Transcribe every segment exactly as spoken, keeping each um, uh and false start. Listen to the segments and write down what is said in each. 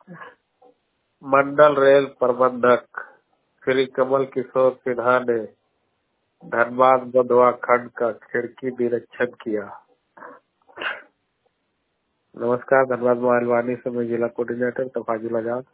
मंडल रेल प्रबंधक श्री कमल किशोर सिन्हा ने धनबाद बंधवा खंड का खिड़की निरीक्षण किया। नमस्कार, धनबाद मोबाइल से मैं जिला कोऑर्डिनेटर तफाजुल आजाद।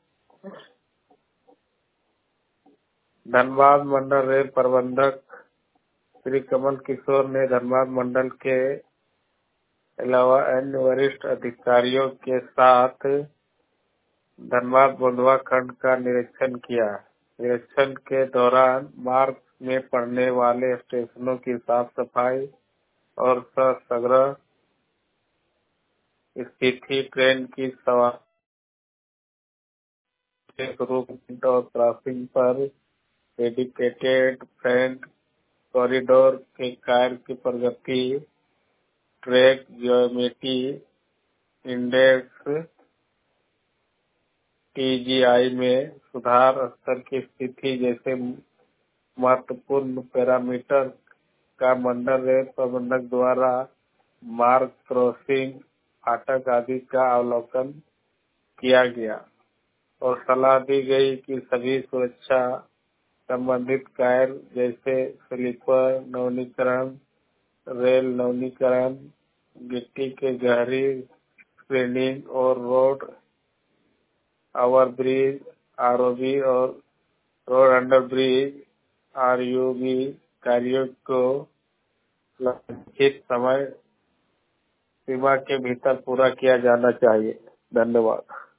धनबाद मंडल रेल प्रबंधक श्री कमल किशोर ने धनबाद मंडल के अलावा अन्य वरिष्ठ अधिकारियों के साथ धनबाद बंधवा खंड का निरीक्षण किया। निरीक्षण के दौरान मार्ग में पड़ने वाले स्टेशनों की साफ सफाई और ससग्रह स्थिति, ट्रेन की सवारी रूट और क्रॉसिंग पर डेडिकेटेड फ्रंट कॉरिडोर के कार्य की प्रगति, ट्रैक ज्योमेट्री इंडेक्स टीजीआई में सुधार स्तर की स्थिति जैसे महत्वपूर्ण पैरामीटर का मंडल रेल प्रबंधक द्वारा मार्ग क्रॉसिंग, फाटक आदि का अवलोकन किया गया और सलाह दी गई कि सभी सुरक्षा संबंधित कार्य जैसे स्लीपर नवीनीकरण, रेल नवीनीकरण, गिट्टी के गहरी स्क्रीनिंग और रोड ओवरब्रिज आरओबी और रोड अंडर ब्रिज आरयूबी कार्यों को लक्षित समय सीमा के भीतर पूरा किया जाना चाहिए। धन्यवाद।